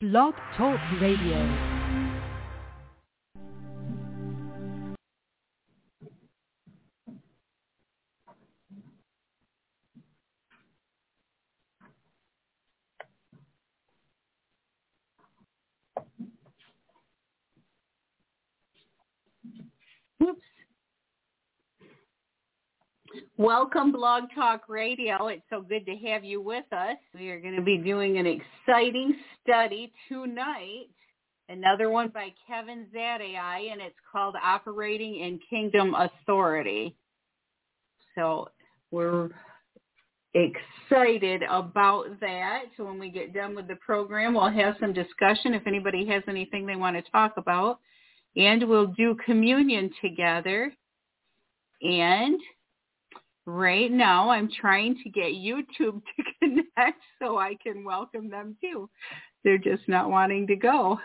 Blog Talk Radio. Oops. Welcome, Blog Talk Radio. It's so good to have you with us. We are going to be doing an exciting study tonight, another one by Kevin Zadai, and it's called Operating in Kingdom Authority. So we're excited about that. So when we get done with the program, we'll have some discussion if anybody has anything they want to talk about. And we'll do communion together. And right now I'm trying to get YouTube to connect so I can welcome them too. They're just not wanting to go.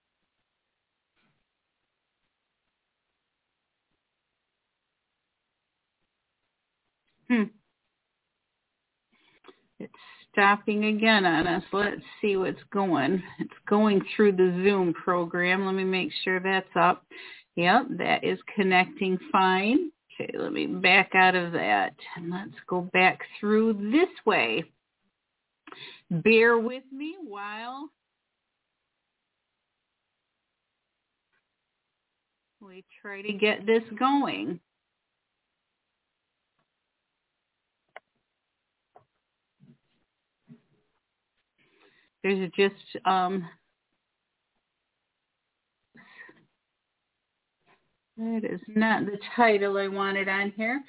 It's stopping again on us. Let's see what's going. It's going through the Zoom program. Let me make sure that's up. Yep, that is connecting fine. Okay, let me back out of that. And let's go back through this way. Bear with me while we try to get this going. There's just that is not the title I wanted on here.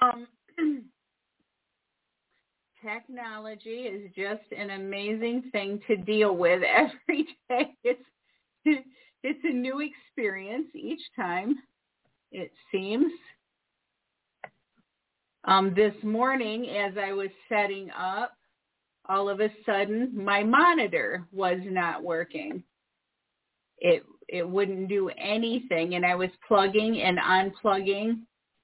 Technology is just an amazing thing to deal with every day. It's a new experience each time, it seems. This morning, as I was setting up, all of a sudden, my monitor was not working. It wouldn't do anything, and I was plugging and unplugging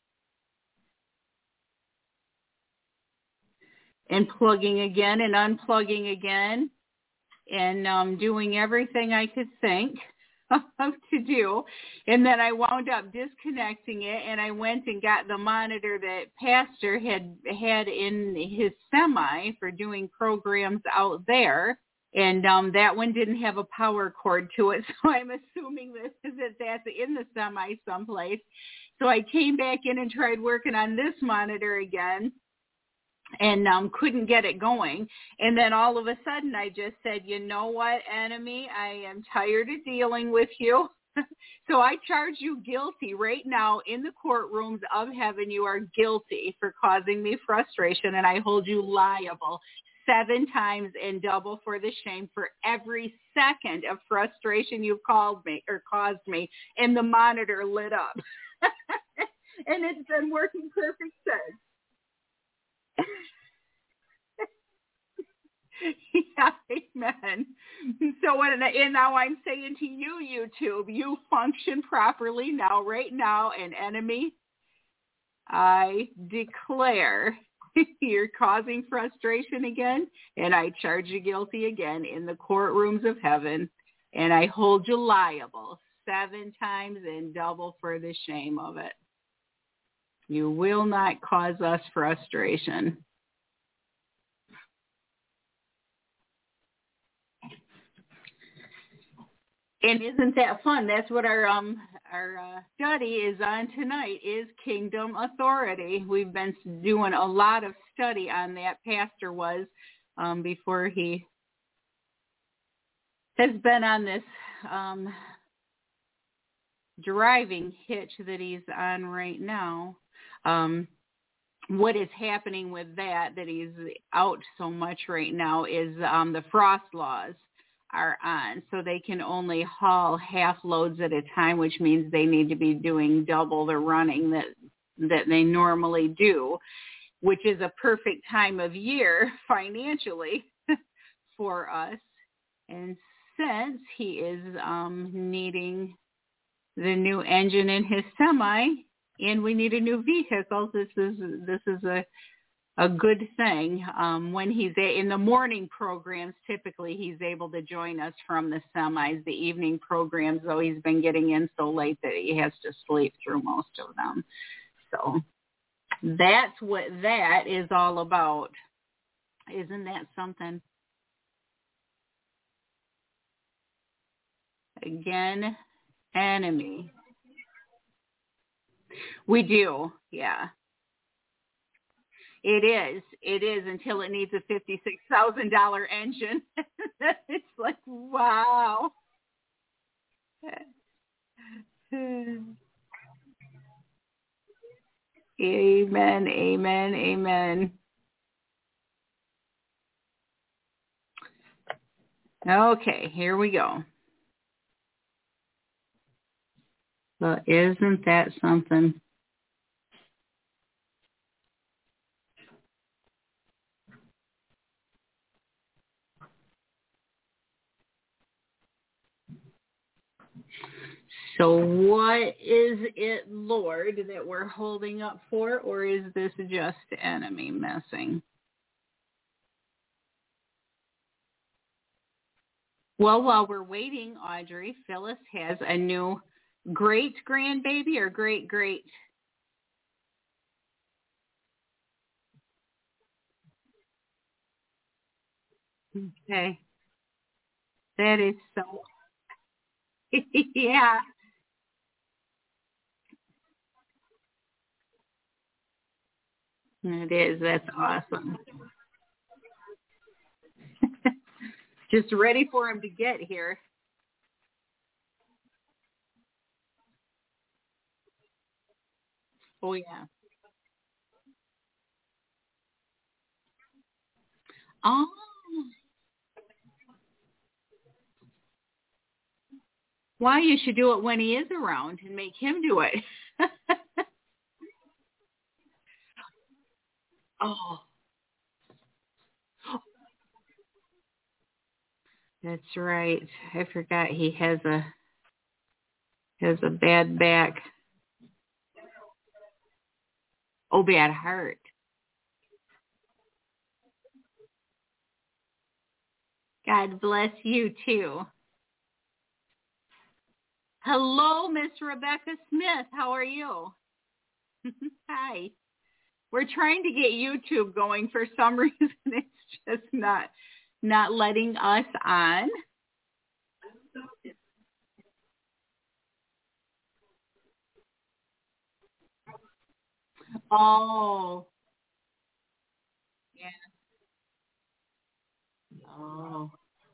and plugging again and unplugging again and doing everything I could think of to do. And then I wound up disconnecting it, and I went and got the monitor that Pastor had in his semi for doing programs out there. And that one didn't have a power cord to it, so I'm assuming that that's in the semi someplace. So I came back in and tried working on this monitor again and couldn't get it going. And then all of a sudden I just said, you know what, enemy, I am tired of dealing with you. So I charge you guilty right now in the courtrooms of heaven. You are guilty for causing me frustration, and I hold you liable 7 times and double for the shame for every second of frustration you've caused me. And the monitor lit up. And it's been working perfect since. Yeah, amen. So and now I'm saying to you, YouTube, you function properly now, right now, and enemy, I declare you're causing frustration again, and I charge you guilty again in the courtrooms of heaven, and I hold you liable 7 times and double for the shame of it. You will not cause us frustration. And isn't that fun? That's what our study is on tonight, is Kingdom Authority. We've been doing a lot of study on that. Pastor was before he has been on this driving hitch that he's on right now. What is happening with that he's out so much right now is the frost laws are on, so they can only haul half loads at a time, which means they need to be doing double the running that they normally do, which is a perfect time of year financially for us. And since he is needing the new engine in his semi, and we need a new vehicle, this is a good thing. When he's in the morning programs, typically he's able to join us from the semis. The evening programs, though, he's been getting in so late that he has to sleep through most of them. So that's what that is all about. Isn't that something? Again, enemy. We do, yeah. It is. It is until it needs a $56,000 engine. It's like, wow. Amen, amen, amen. Okay, here we go. Well, isn't that something? So what is it, Lord, that we're holding up for, or is this just enemy messing? Well, while we're waiting, Audrey, Phyllis has a new great-grandbaby or great-great. Okay. That is so, yeah, it is. That's awesome. Just ready for him to get here. Oh, yeah. Oh, why you should do it when he is around and make him do it. Oh, that's right. I forgot he has a bad back. Oh, bad heart. God bless you too. Hello, Miss Rebecca Smith. How are you? Hi. We're trying to get YouTube going. For some reason. It's just not letting us on. Oh, yeah. Oh,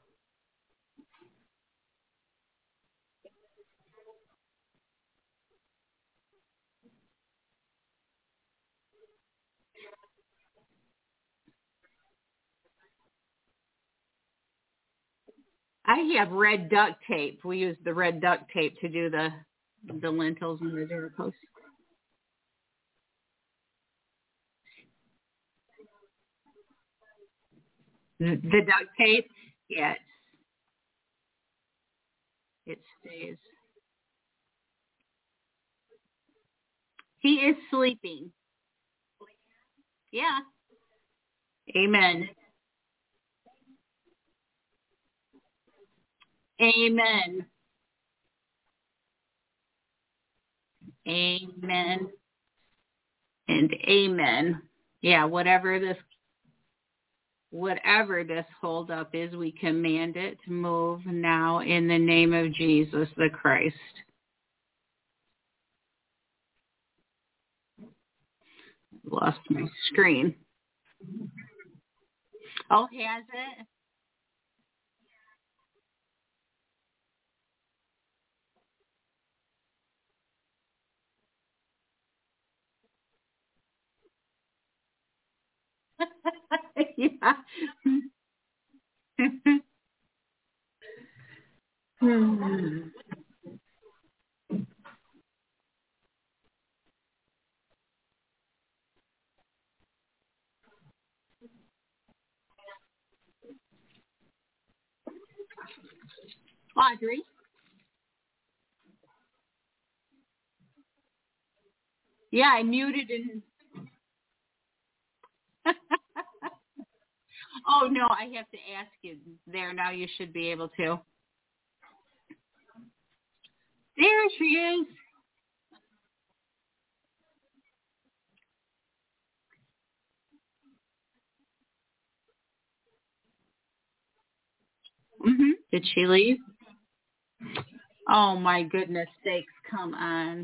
I have red duct tape. We use the red duct tape to do the lintels and the doorposts. The duct tape, yeah, it stays. He is sleeping. Yeah. Amen. Amen. Amen. And amen. Yeah, whatever this holdup is, we command it to move now in the name of Jesus the Christ. Lost my screen. Oh, has it? Yeah. Audrey. Yeah, I muted and Oh no, I have to ask you there now. You should be able to. There she is. Did she leave? Oh my goodness sakes! Come on.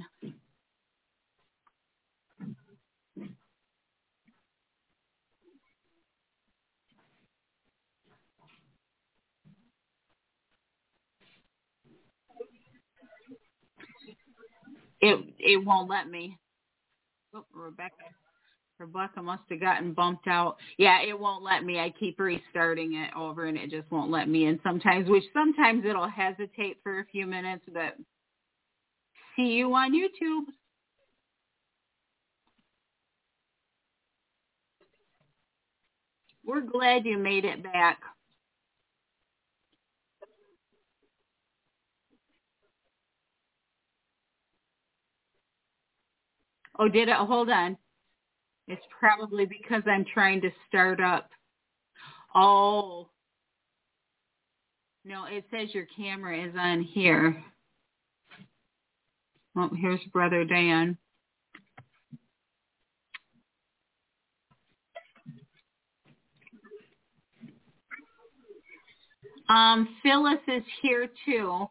It won't let me. Oh, Rebecca must have gotten bumped out. Yeah, it won't let me. I keep restarting it over and it just won't let me in sometimes, which sometimes it'll hesitate for a few minutes, but see you on YouTube. We're glad you made it back. Oh, did it? Hold on. It's probably because I'm trying to start up. Oh, no, it says your camera is on here. Oh, here's Brother Dan. Phyllis is here too.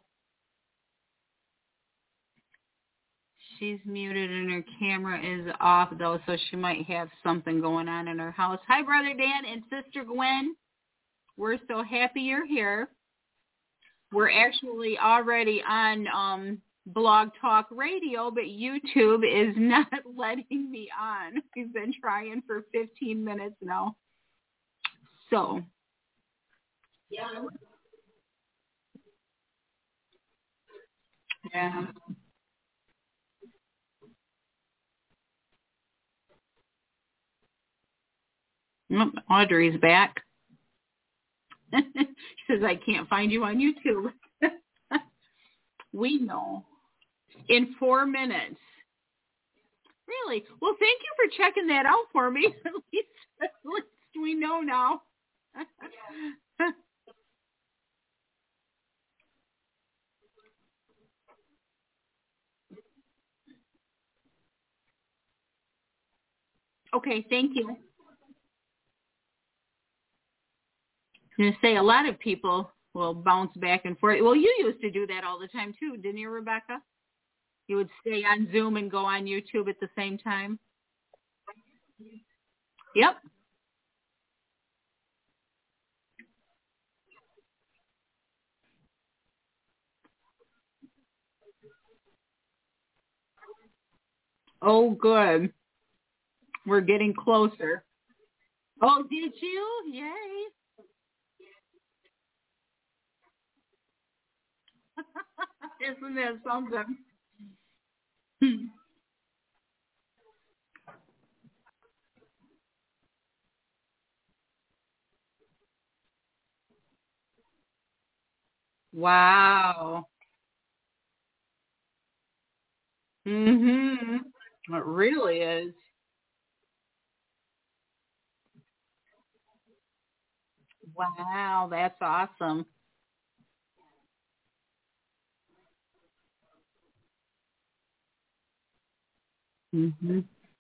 She's muted and her camera is off though, so she might have something going on in her house. Hi, Brother Dan and Sister Gwen. We're so happy you're here. We're actually already on Blog Talk Radio, but YouTube is not letting me on. We've been trying for 15 minutes now. So, yeah. Audrey's back. She says, I can't find you on YouTube. We know. In 4 minutes. Really? Well, thank you for checking that out for me. At least we know now. Okay, thank you. I'm going to say a lot of people will bounce back and forth. Well, you used to do that all the time too, didn't you, Rebecca? You would stay on Zoom and go on YouTube at the same time. Yep. Oh, good. We're getting closer. Oh, did you? Yay. Isn't that something? Wow. Mhm. It really is. Wow, that's awesome. Mhm.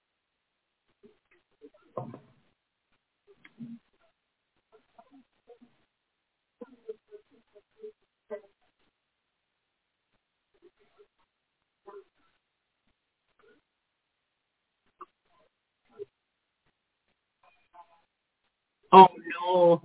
Oh no.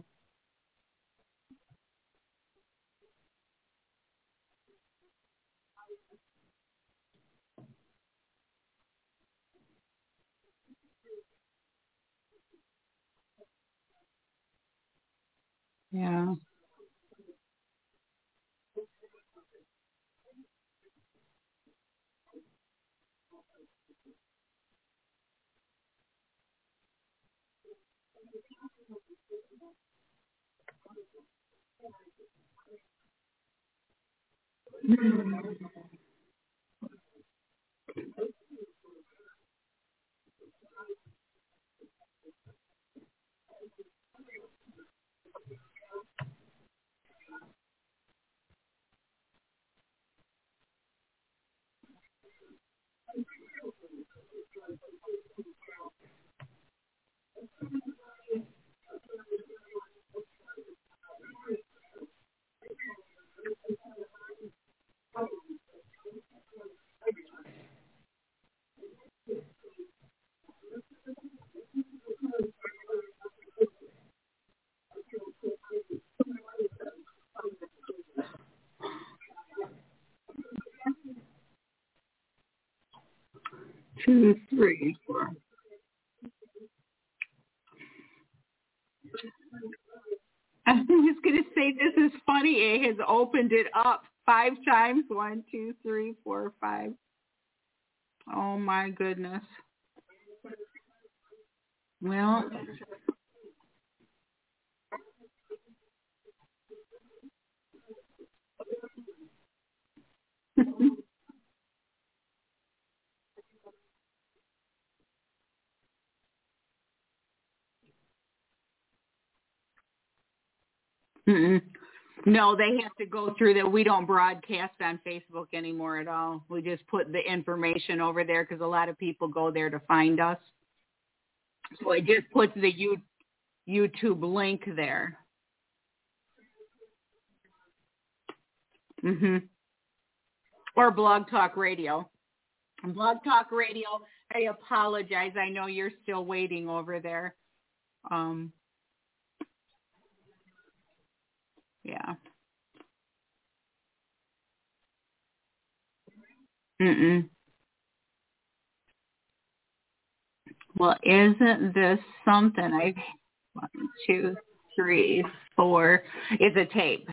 Yeah. 2, 3, 4. I was going to say this is funny. It has opened it up 5 times. 1, 2, 3, 4, 5. Oh my goodness. Well, mm-mm. No, they have to go through that. We don't broadcast on Facebook anymore at all. We just put the information over there because a lot of people go there to find us. So it just puts the YouTube link there. Or Blog Talk Radio. Blog Talk Radio, I apologize. I know you're still waiting over there. Um, yeah. Mm-mm. Well, isn't this something? 1, 2, 3, 4. It's a tape.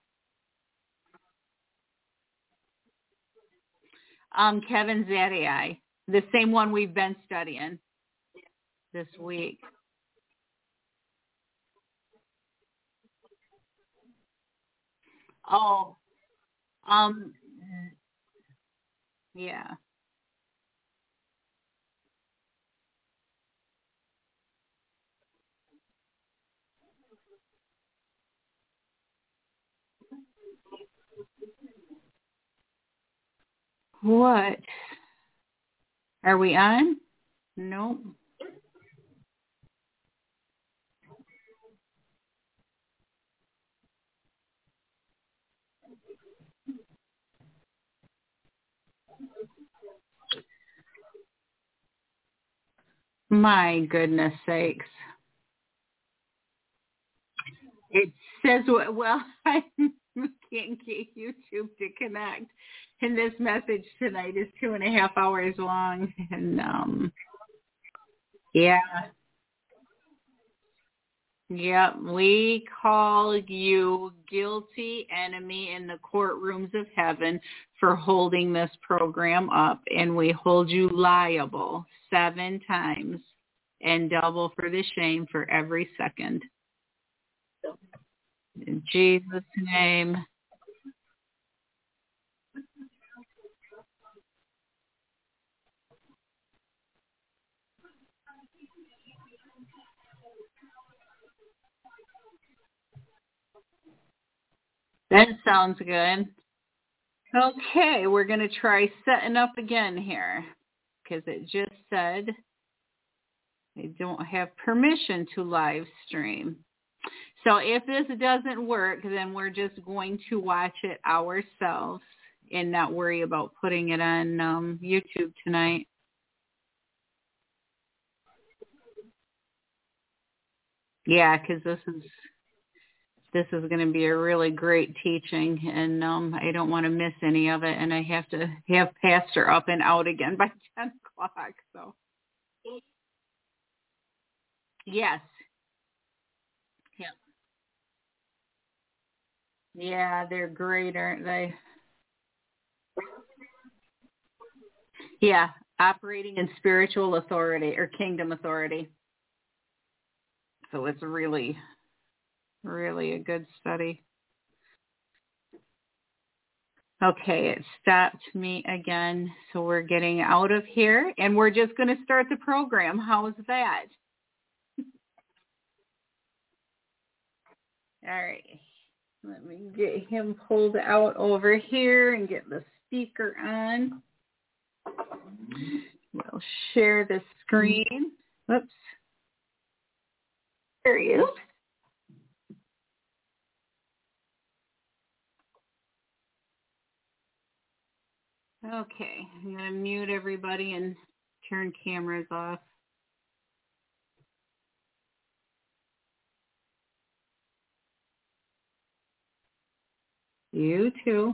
Kevin Zadai, the same one we've been studying this week. Oh, um, yeah. What? Are we on? Nope. My goodness sakes. It says, well, I can't get YouTube to connect. And this message tonight is 2.5 hours long. And, yeah. Yep, we call you guilty enemy in the courtrooms of heaven for holding this program up, and we hold you liable 7 times and double for the shame for every second. In Jesus' name. That sounds good. Okay, we're going to try setting up again here because it just said they don't have permission to live stream. So if this doesn't work, then we're just going to watch it ourselves and not worry about putting it on YouTube tonight. Yeah, because this is going to be a really great teaching, and I don't want to miss any of it. And I have to have Pastor up and out again by 10 o'clock. So yes, yeah, yeah, they're great, aren't they? Yeah, operating in spiritual authority or kingdom authority. So it's really, really a good study. Okay, it stopped me again. So we're getting out of here and we're just going to start the program. How's that? All right. Let me get him pulled out over here and get the speaker on. We'll share the screen. Whoops. There he is. Okay, I'm going to mute everybody and turn cameras off. You too.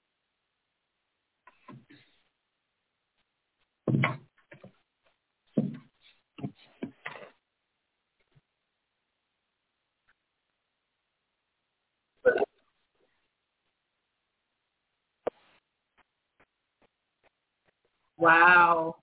Wow.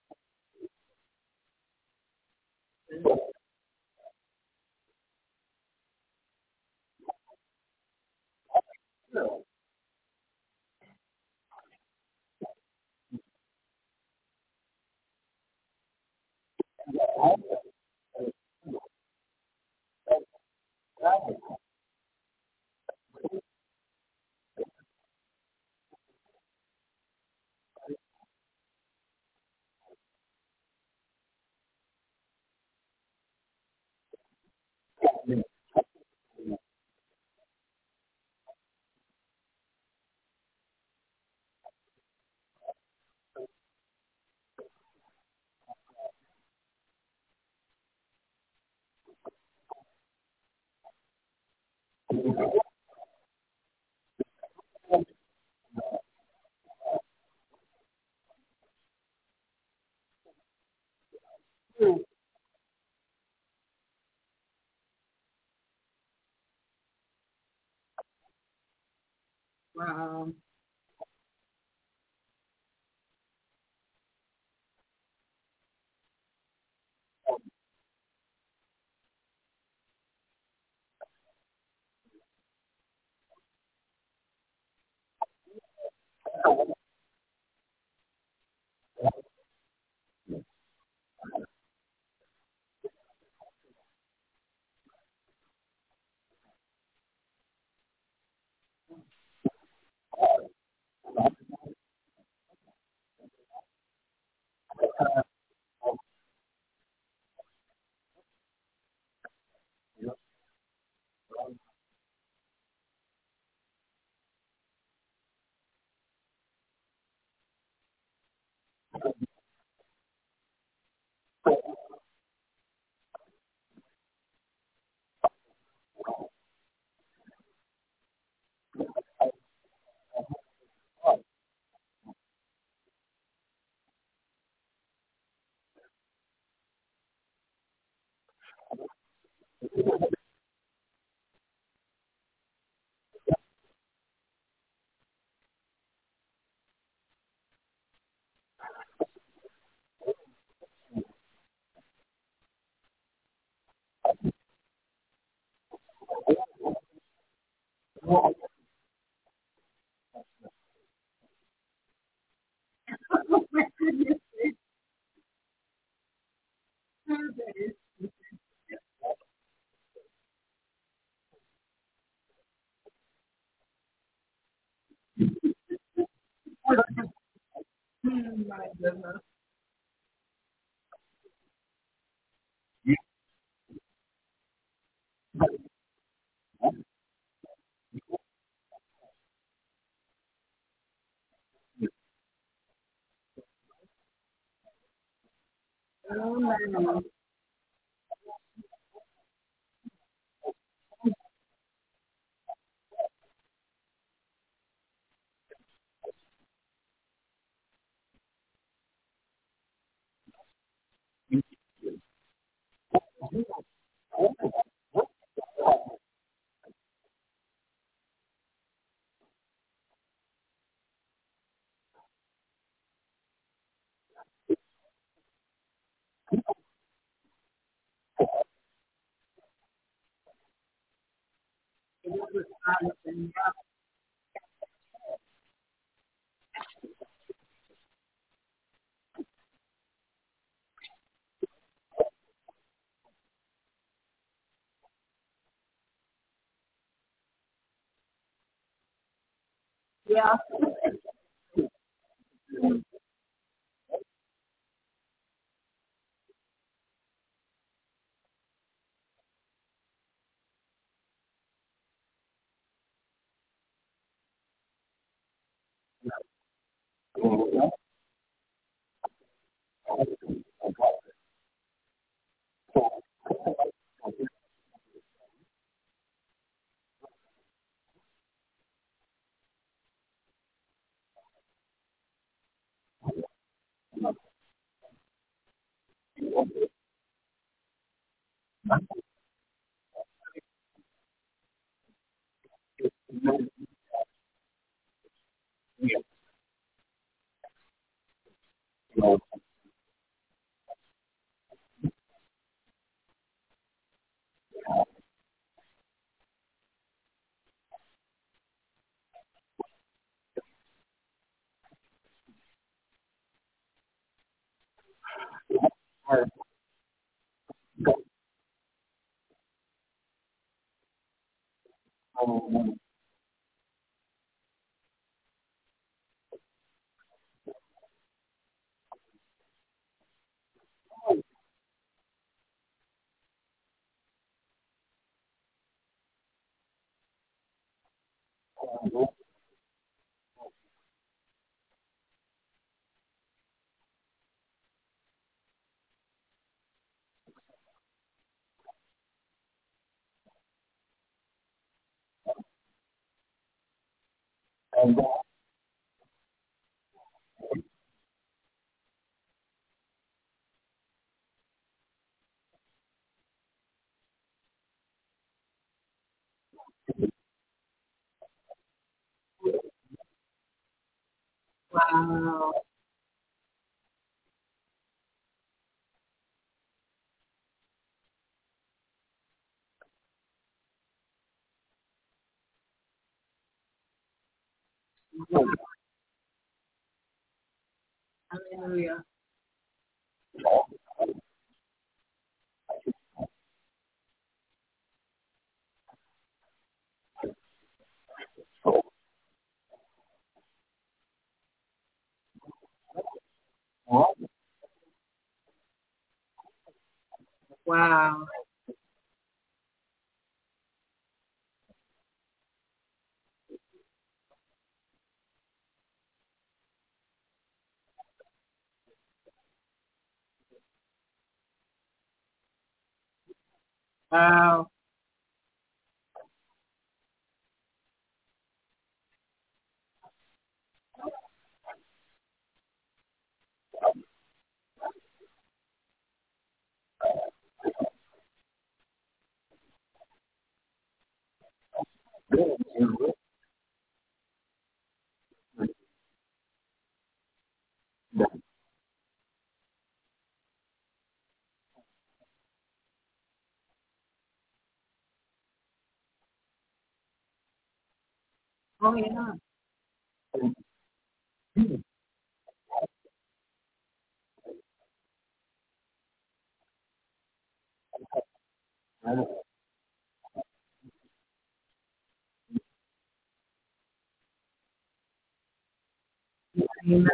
Wow. My goodness. Oh, man. Yeah. Wow. Hallelujah. Wow. Wow. Oh yeah. Amen.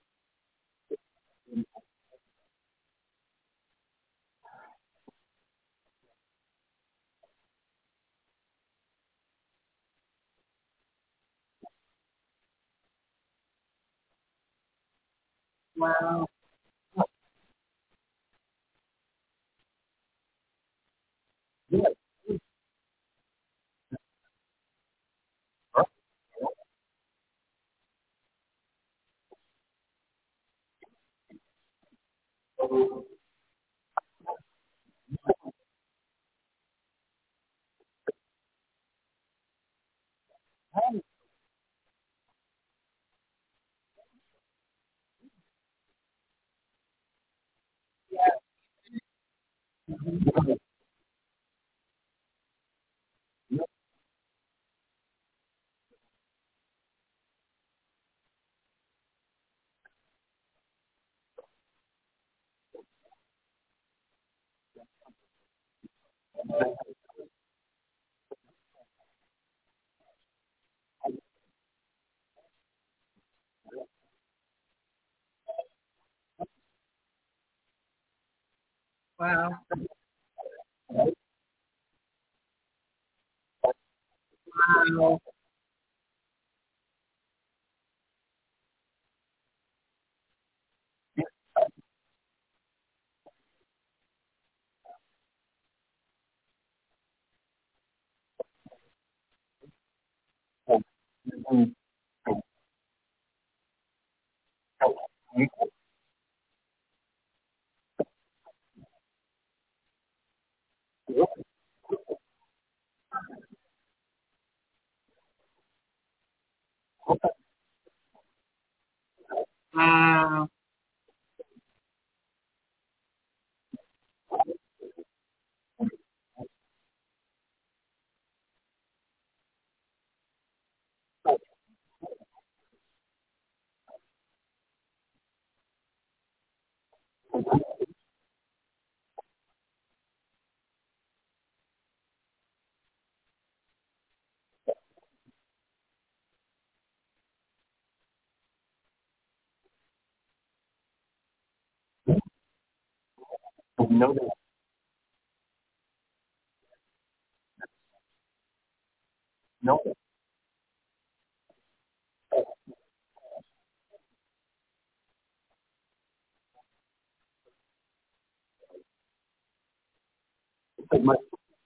Wow. Wow. Wow. Wow. No, no, no,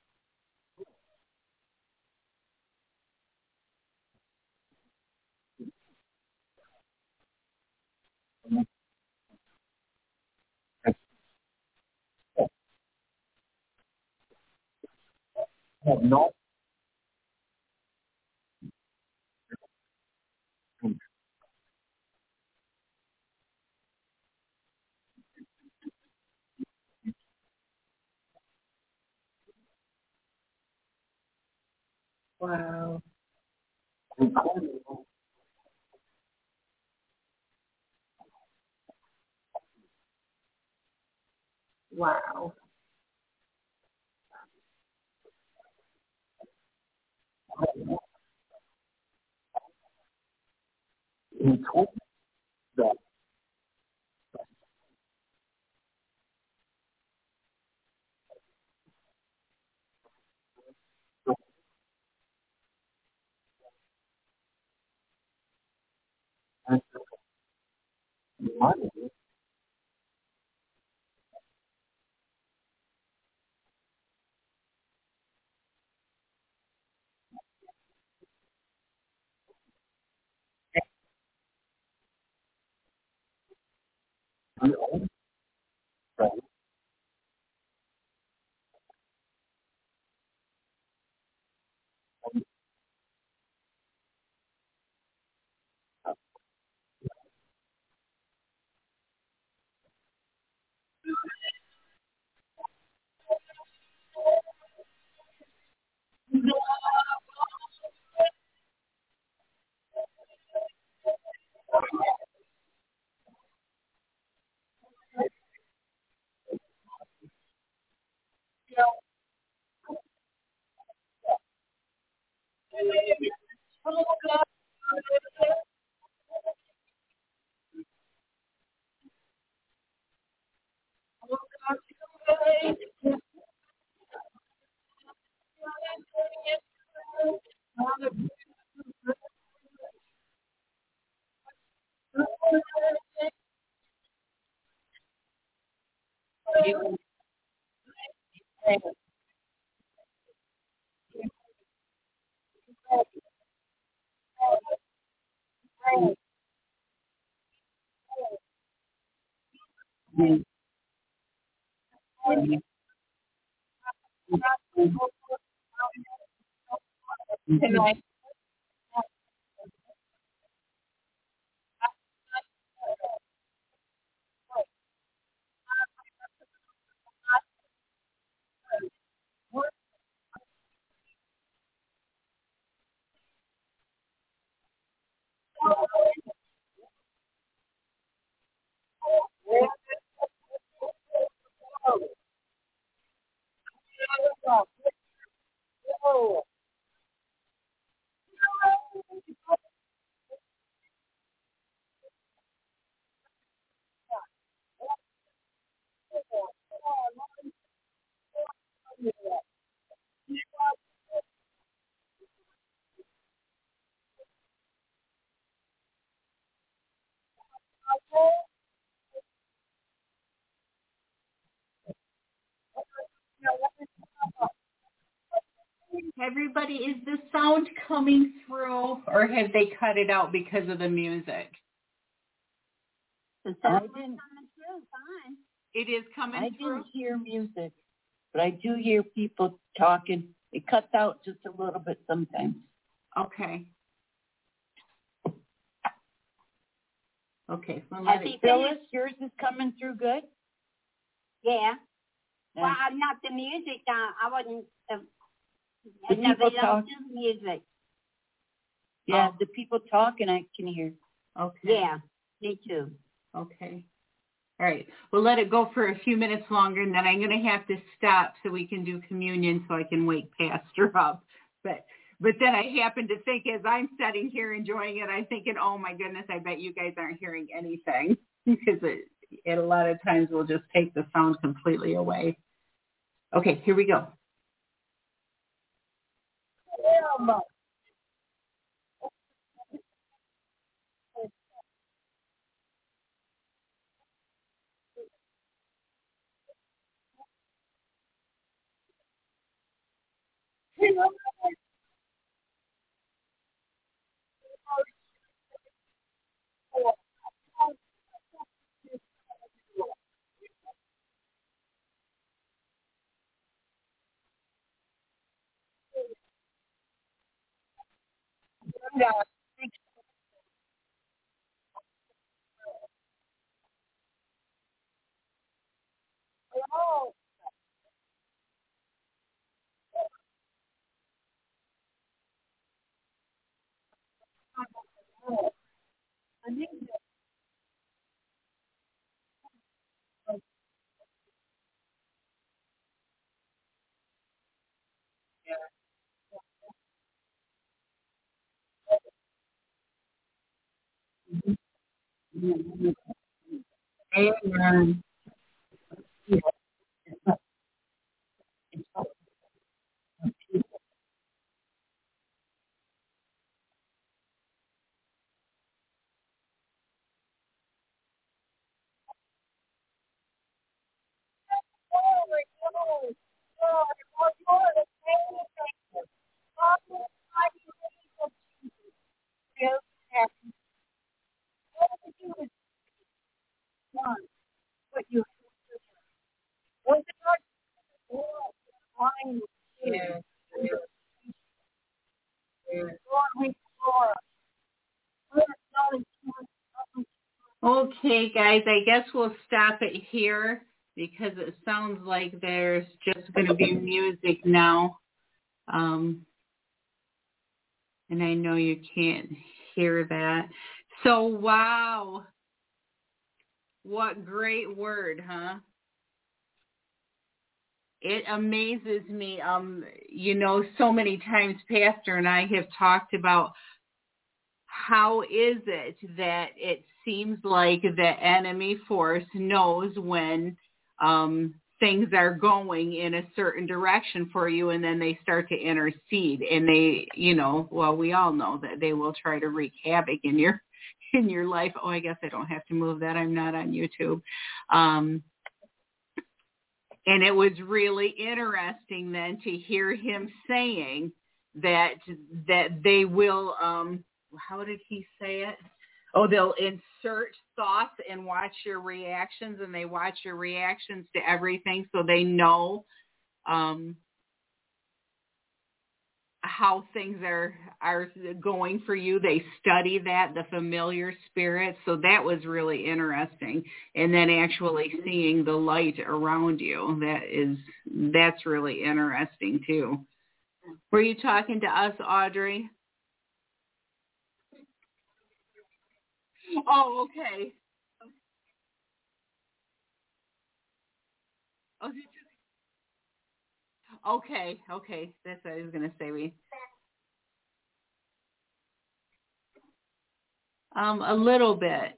no, Wow. Wow. he told me that the money he owns that Can I? Everybody, is the sound coming through, or have they cut it out because of the music? The sound is coming through fine. It is coming I through. didn't hear music, but I do hear people talking. It cuts out just a little bit sometimes. Okay. Okay. Well, Has he Phyllis, finished? yours is coming through good? Yeah. Yeah. Well, I'm not the music. I wasn't. The I never people don't talk. do music. Yeah, Oh. the people talking I can hear. Okay. Yeah, me too. Okay. All right. We'll let it go for a few minutes longer, and then I'm going to have to stop so we can do communion so I can wake Pastor up. But then I happen to think as I'm sitting here enjoying it, I'm thinking, oh, my goodness, I bet you guys aren't hearing anything because it a lot of times will just take the sound completely away. Okay, here we go. Amen. Okay, guys, I guess we'll stop it here because it sounds like there's just going to be music now. And I know you can't hear that. So, wow. What great word, huh? It amazes me. So many times Pastor and I have talked about how is it that it seems like the enemy force knows when things are going in a certain direction for you, and then they start to intercede, and they, we all know that they will try to wreak havoc in your life. Oh, I guess I don't have to move that. I'm not on YouTube. And it was really interesting then to hear him saying that they will, how did he say it? Oh, they'll insert thoughts and watch your reactions, and they watch your reactions to everything so they know how things are going for you. They study that, the familiar spirits. So that was really interesting. And then actually seeing the light around you, that's really interesting too. Were you talking to us, Audrey? Oh, okay. Oh, okay. That's what I was going to say. A little bit.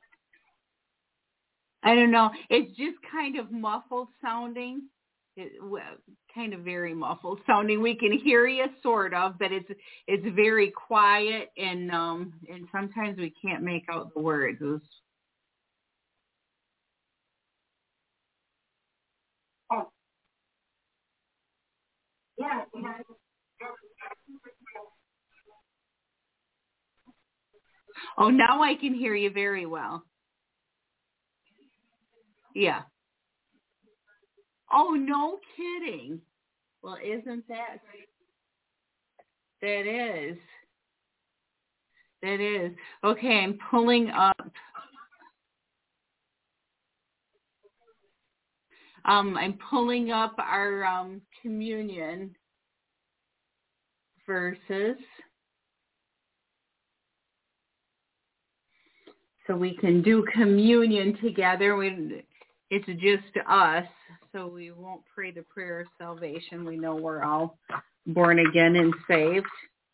I don't know. It's just kind of muffled sounding. Kind of very muffled sounding. We can hear you sort of, but it's very quiet, and sometimes we can't make out the words. Oh, now I can hear you very well. Yeah. Oh, no kidding. Well, isn't that? That is. That is. Okay, I'm pulling up. I'm pulling up our communion verses so we can do communion together. It's just us, so we won't pray the prayer of salvation. We know we're all born again and saved.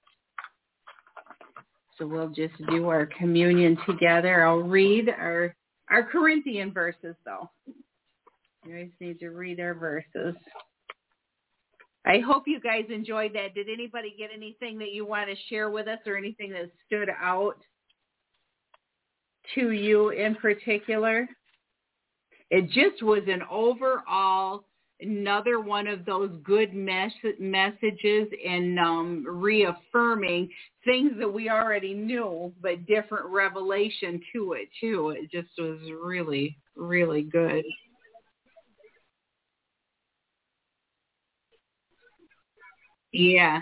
So we'll just do our communion together. I'll read our Corinthian verses, though. You guys need to read our verses. I hope you guys enjoyed that. Did anybody get anything that you want to share with us or anything that stood out to you in particular? It just was an overall, another one of those good messages and reaffirming things that we already knew, but different revelation to it, too. It just was really, really good. Yeah.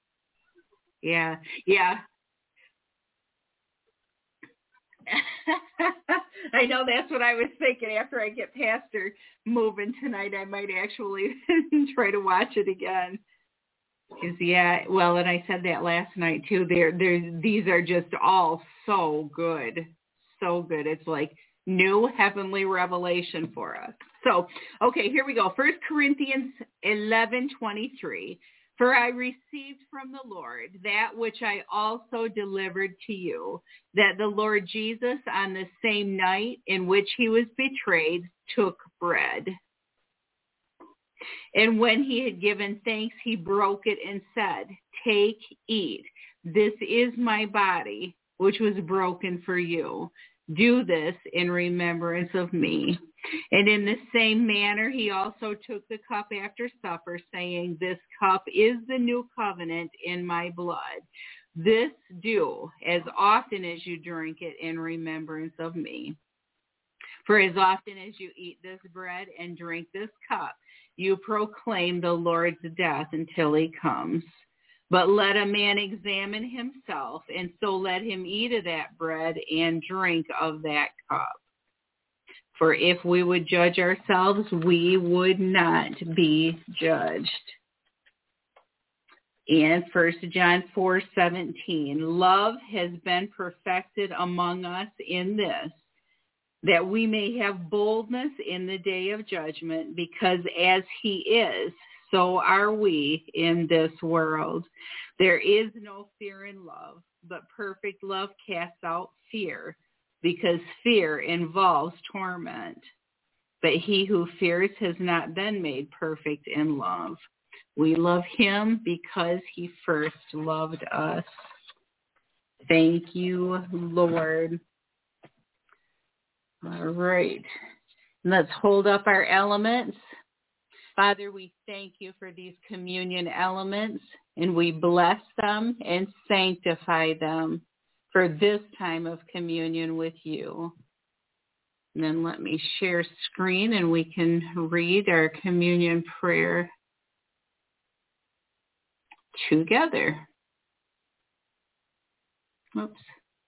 I know that's what I was thinking. After I get past her moving tonight, I might actually try to watch it again. 'Cause, well, and I said that last night too. These are just all so good, so good. It's like new heavenly revelation for us. So, okay, here we go. 1 Corinthians 11:23. For I received from the Lord that which I also delivered to you, that the Lord Jesus, on the same night in which he was betrayed, took bread. And when he had given thanks, he broke it and said, "Take, eat. This is my body, which was broken for you. Do this in remembrance of me." And in the same manner, he also took the cup after supper, saying, "This cup is the new covenant in my blood. This do as often as you drink it in remembrance of me. For as often as you eat this bread and drink this cup, you proclaim the Lord's death until he comes. But let a man examine himself, and so let him eat of that bread and drink of that cup. For if we would judge ourselves, we would not be judged." And 1 John 4:17, "Love has been perfected among us in this, that we may have boldness in the day of judgment, because as he is, so are we in this world. There is no fear in love, but perfect love casts out fear, because fear involves torment. But he who fears has not been made perfect in love. We love him because he first loved us." Thank you, Lord. All right. Let's hold up our elements. Father, we thank you for these communion elements, and we bless them and sanctify them for this time of communion with you. And then let me share screen and we can read our communion prayer together. Oops.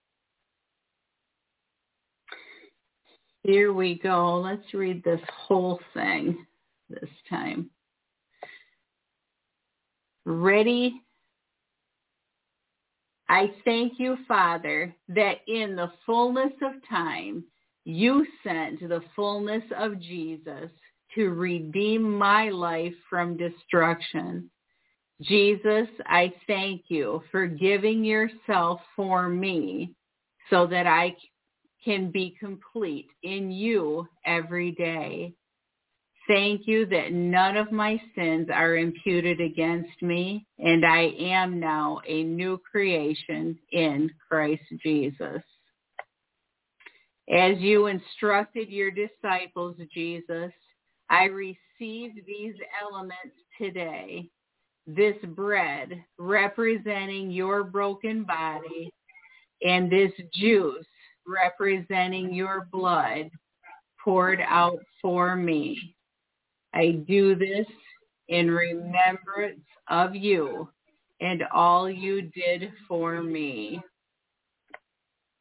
Here we go. Let's read this whole thing this time. Ready? I thank you, Father, that in the fullness of time, you sent the fullness of Jesus to redeem my life from destruction. Jesus, I thank you for giving yourself for me so that I can be complete in you every day. Thank you that none of my sins are imputed against me, and I am now a new creation in Christ Jesus. As you instructed your disciples, Jesus, I receive these elements today. This bread representing your broken body, and this juice representing your blood poured out for me. I do this in remembrance of you and all you did for me.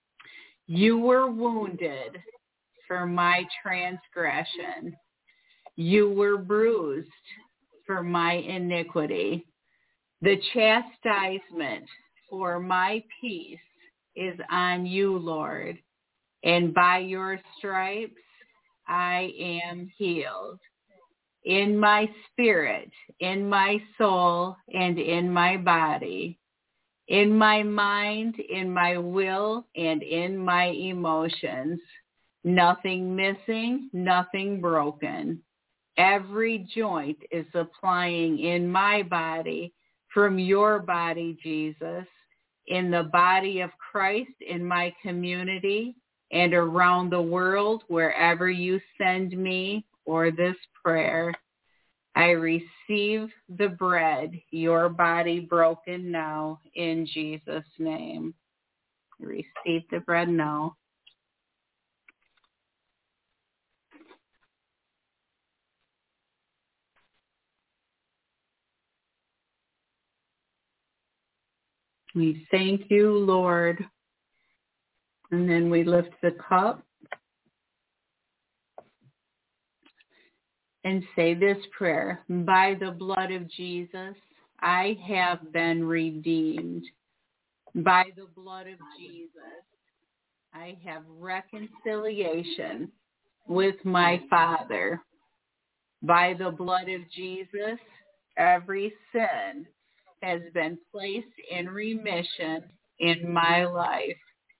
You were wounded for my transgression. You were bruised for my iniquity. The chastisement for my peace is on you, Lord, and by your stripes I am healed. In my spirit, in my soul, and in my body, in my mind, in my will, and in my emotions. Nothing missing, nothing broken. Every joint is supplying in my body from your body, Jesus, in the body of Christ, in my community, and around the world, wherever you send me or this prayer. I receive the bread, your body broken now, in Jesus' name. Receive the bread now. We thank you, Lord. And then we lift the cup and say this prayer. By the blood of Jesus, I have been redeemed. By the blood of Jesus, I have reconciliation with my Father. By the blood of Jesus, every sin has been placed in remission in my life.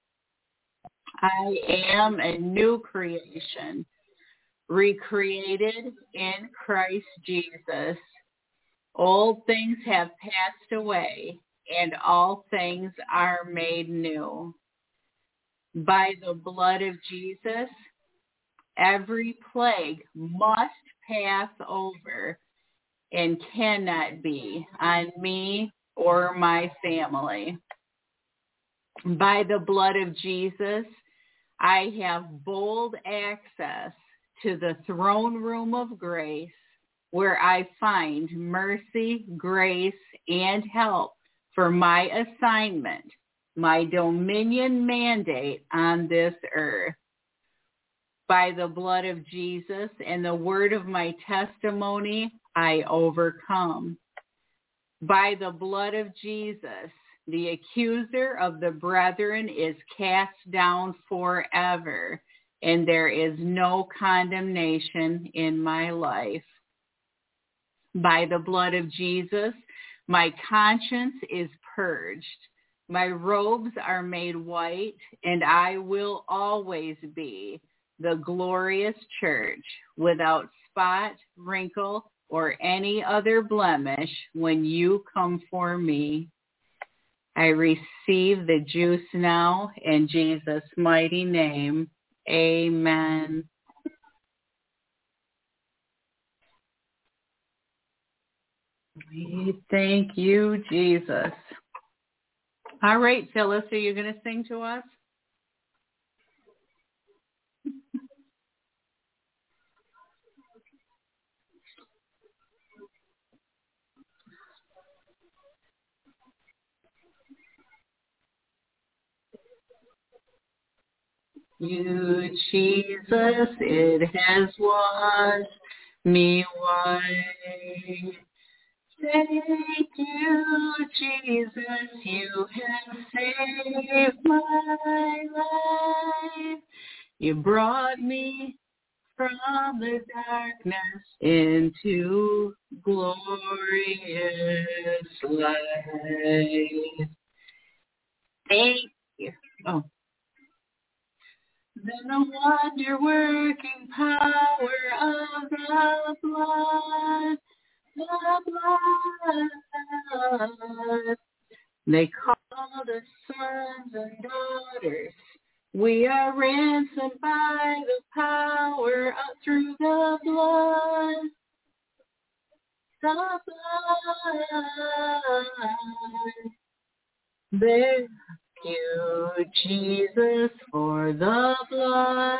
I am a new creation, recreated in Christ Jesus. Old things have passed away, and all things are made new. By the blood of Jesus, every plague must pass over and cannot be on me or my family. By the blood of Jesus, I have bold access to the throne room of grace, where I find mercy, grace, and help for my assignment, my dominion mandate on this earth. By the blood of Jesus and the word of my testimony, I overcome. By the blood of Jesus, the accuser of the brethren is cast down forever, and there is no condemnation in my life. By the blood of Jesus, my conscience is purged. My robes are made white, and I will always be the glorious church without spot, wrinkle, or any other blemish when you come for me. I receive the juice now in Jesus' mighty name. Amen. We thank you, Jesus. All right, Phyllis, are you going to sing to us? You, Jesus, it has washed me white. Thank you, Jesus, you have saved my life. You brought me from the darkness into glorious light. Thank you. Oh. Then the wonder-working power of the blood. They called us sons and daughters. We are ransomed by the power through the blood. The blood. Thank you, Jesus, for the blood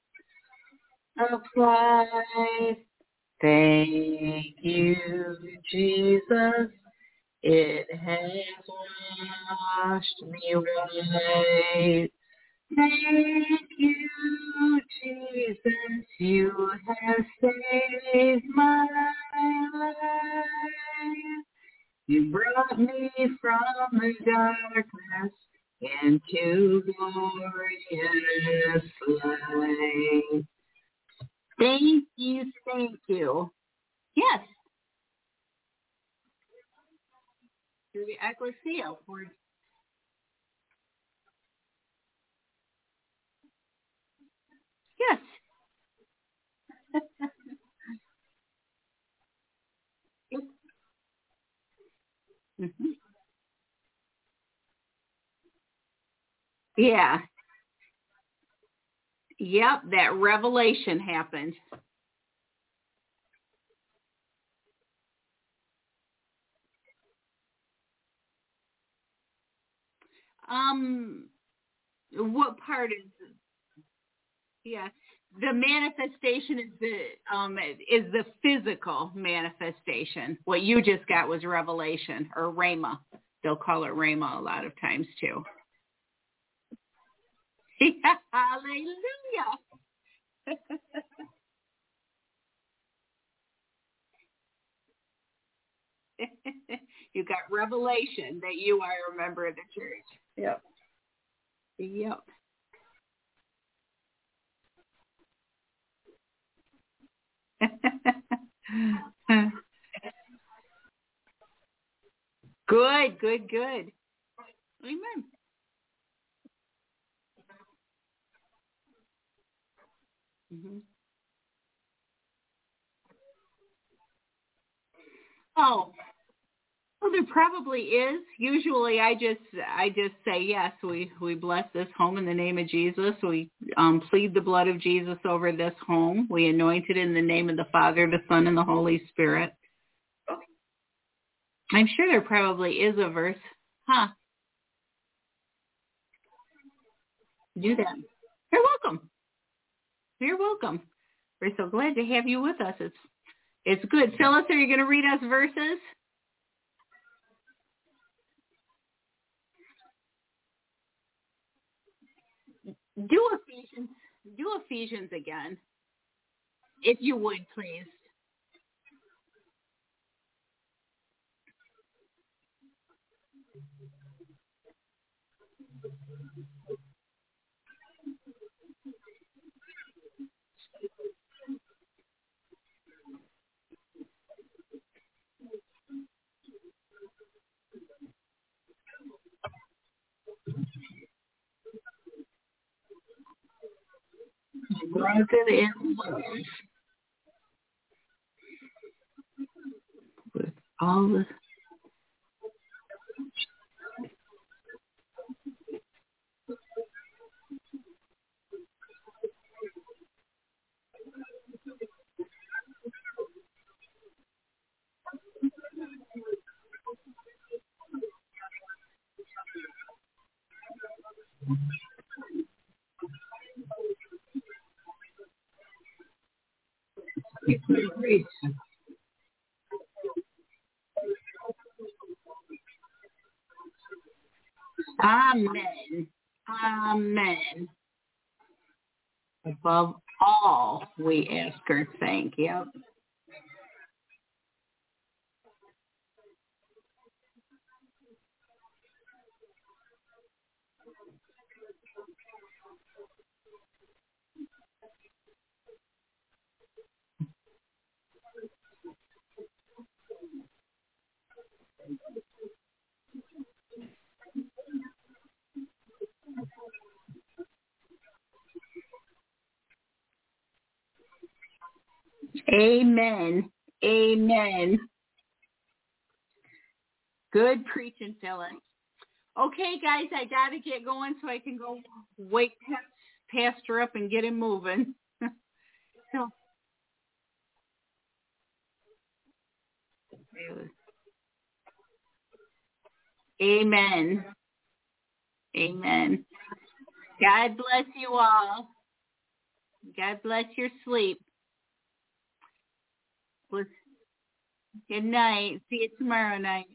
applied. Thank you, Jesus, it has washed me white. Thank you, Jesus, you have saved the darkness into glorious light. Thank you, thank you. Yes, through the ecclesia. Yes. Mhm. Yeah. Yep, that revelation happened. Um, what part yeah. The manifestation is the physical manifestation. What you just got was revelation or rhema. They'll call it rhema a lot of times too. Yeah, hallelujah. You got revelation that you are a member of the church. Yep. Yep. Good, good, good. Amen. Hmm. Oh, well, there probably is. Usually, I just say yes. We bless this home in the name of Jesus. We plead the blood of Jesus over this home. We anoint it in the name of the Father, the Son, and the Holy Spirit. I'm sure there probably is a verse. Huh? Do that. You're welcome. You're welcome. We're so glad to have you with us. It's good. Phyllis, are you going to read us verses? Do Ephesians. Do Ephesians again, if you would, please. Broken in love with all the grace. Amen. Amen. Above all, we ask or thank. Yep. Amen. Amen. Good preaching, Phyllis. Okay, guys, I got to get going so I can go wake Pastor up and get him moving. So, amen. Amen. God bless you all. God bless your sleep. Good night. See you tomorrow night.